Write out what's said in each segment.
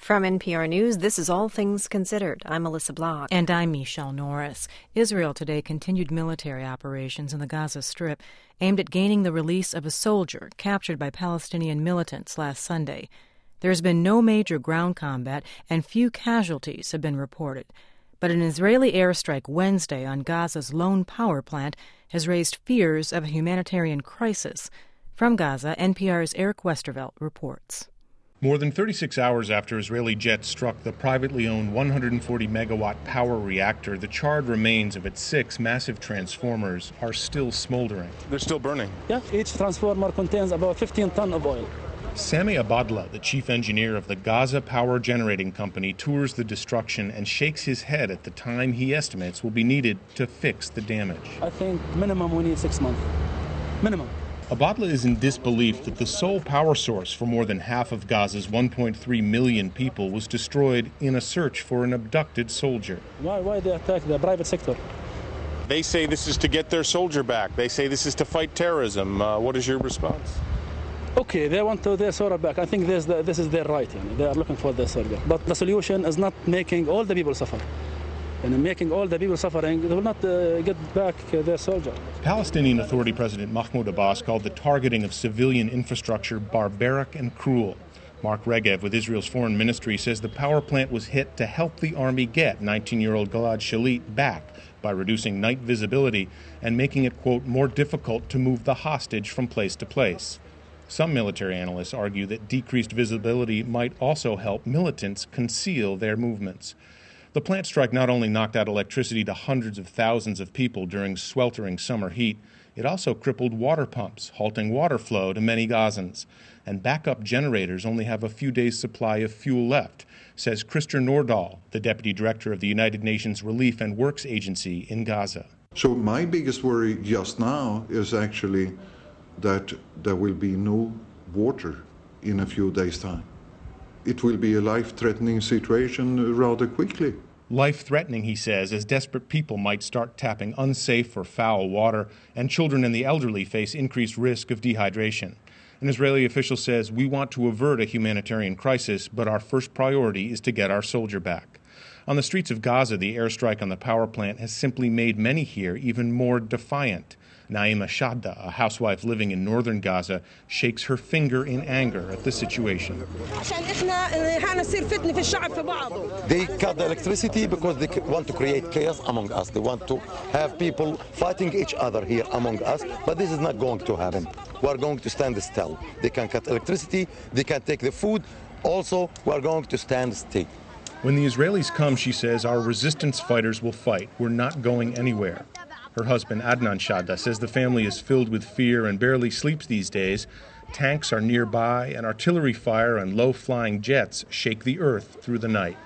From NPR News, this is All Things Considered. I'm Melissa Block. And I'm Michelle Norris. Israel today continued military operations in the Gaza Strip aimed at gaining the release of a soldier captured by Palestinian militants last Sunday. There has been no major ground combat and few casualties have been reported. But an Israeli airstrike Wednesday on Gaza's lone power plant has raised fears of a humanitarian crisis. From Gaza, NPR's Eric Westervelt reports. More than 36 hours after Israeli jets struck the privately owned 140-megawatt power reactor, the charred remains of its 6 massive transformers are still smoldering. They're still burning. Yeah, each transformer contains about 15 tons of oil. Sami Abadla, the chief engineer of the Gaza Power Generating Company, tours the destruction and shakes his head at the time he estimates will be needed to fix the damage. I think minimum we need 6 months. Minimum. Abadla is in disbelief that the sole power source for more than half of Gaza's 1.3 million people was destroyed in a search for an abducted soldier. Why they attack the private sector? They say this is to get their soldier back. They say this is to fight terrorism. What is your response? Okay, they want their soldier back. I think this is their right. They are looking for their soldier. But the solution is not making all the people suffer. And making all the people suffering, they will not get back their soldier. Palestinian Authority President Mahmoud Abbas called the targeting of civilian infrastructure barbaric and cruel. Mark Regev with Israel's foreign ministry says the power plant was hit to help the army get 19-year-old Gilad Shalit back by reducing night visibility and making it, quote, more difficult to move the hostage from place to place. Some military analysts argue that decreased visibility might also help militants conceal their movements. The plant strike not only knocked out electricity to hundreds of thousands of people during sweltering summer heat, it also crippled water pumps, halting water flow to many Gazans. And backup generators only have a few days' supply of fuel left, says Christer Nordahl, the deputy director of the United Nations Relief and Works Agency in Gaza. So my biggest worry just now is actually that there will be no water in a few days' time. It will be a life-threatening situation rather quickly. Life-threatening, he says, as desperate people might start tapping unsafe or foul water, and children and the elderly face increased risk of dehydration. An Israeli official says, we want to avert a humanitarian crisis, but our first priority is to get our soldier back. On the streets of Gaza, the airstrike on the power plant has simply made many here even more defiant. Naima Shadda, a housewife living in northern Gaza, shakes her finger in anger at the situation. They cut the electricity because they want to create chaos among us. They want to have people fighting each other here among us, but this is not going to happen. We are going to stand still. They can cut electricity, they can take the food. Also, we are going to stand still. When the Israelis come, she says, our resistance fighters will fight. We're not going anywhere. Her husband, Adnan Shadda, says the family is filled with fear and barely sleeps these days. Tanks are nearby, and artillery fire and low-flying jets shake the earth through the night.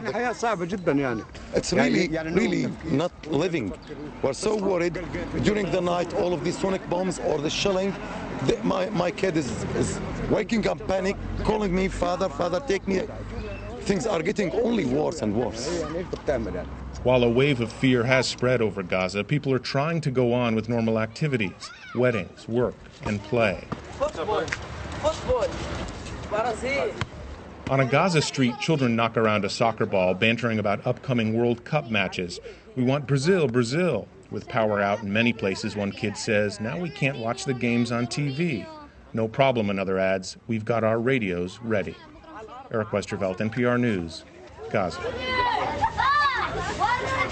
It's really not living. We're so worried. During the night, all of these sonic bombs or the shelling, my kid is waking up, panic, calling me, Father, take me. Things are getting only worse and worse. While a wave of fear has spread over Gaza, people are trying to go on with normal activities, weddings, work, and play. On a Gaza street, children knock around a soccer ball, bantering about upcoming World Cup matches. We want Brazil, Brazil. With power out in many places, one kid says, now we can't watch the games on TV. No problem, another adds, we've got our radios ready. Eric Westervelt, NPR News, Gaza.